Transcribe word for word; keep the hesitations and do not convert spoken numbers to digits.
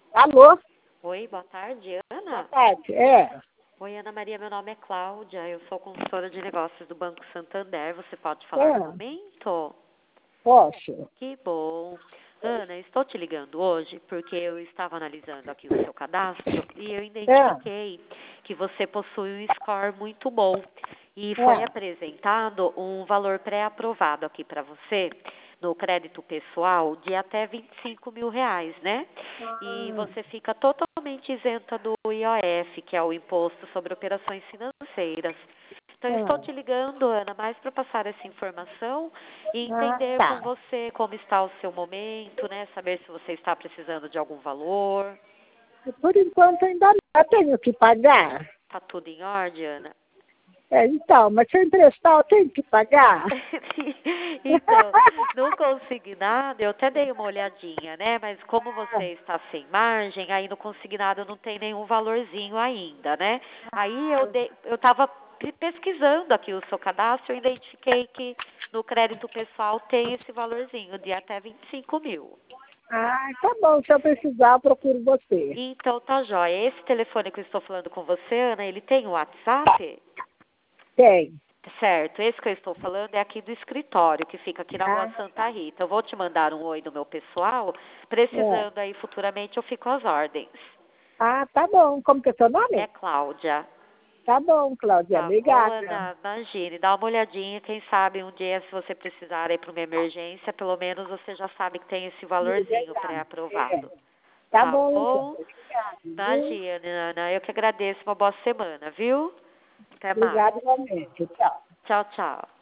Alô? Oi, boa tarde, Boa Ana. tarde. É. Oi, Ana Maria, meu nome é Cláudia, eu sou consultora de negócios do Banco Santander. Você pode falar no É. momento? Posso? Que bom. Ana, estou te ligando hoje porque eu estava analisando aqui o seu cadastro e eu É. identifiquei que você possui um score muito bom e foi É. apresentado um valor pré-aprovado aqui para você no crédito pessoal de até vinte e cinco mil reais, né? E Ah, você fica totalmente isenta do I O F, que é o Imposto sobre Operações Financeiras. Então, eu estou ah, te ligando, Ana, mais para passar essa informação e ah, entender com tá. você como está o seu momento, né? Saber se você está precisando de algum valor. Por enquanto ainda não. Eu tenho que pagar. Tá tudo em ordem, Ana? É, então, mas se eu emprestar, eu tenho que pagar. Então, no consignado, eu até dei uma olhadinha, né? Mas como você está sem margem, aí no consignado não tem nenhum valorzinho ainda, né? Aí eu dei, eu estava pesquisando aqui o seu cadastro, eu identifiquei que no crédito pessoal tem esse valorzinho de até vinte e cinco mil. Ah, tá bom. Se eu precisar, eu procuro você. Então tá jóia. Esse telefone que eu estou falando com você, Ana, ele tem o WhatsApp? Tem. Certo, esse que eu estou falando é aqui do escritório, que fica aqui na Ah, rua Santa tá. Rita. Eu vou te mandar um oi do meu pessoal, É. precisando aí futuramente eu fico às ordens. Ah, tá bom. Como que é seu É nome? Cláudia. Tá bom, Cláudia. Tá bom, Obrigada. Ana? Imagine, dá uma olhadinha, quem sabe um dia se você precisar aí para uma emergência, pelo menos você já sabe que tem esse valorzinho Obrigada. É. pré-aprovado. Tá Tá bom, então. bom? Obrigada, viu? Imagina, Ana, eu que agradeço, uma boa semana, viu? Até mais. Obrigada igualmente. Tchau. Tchau, tchau.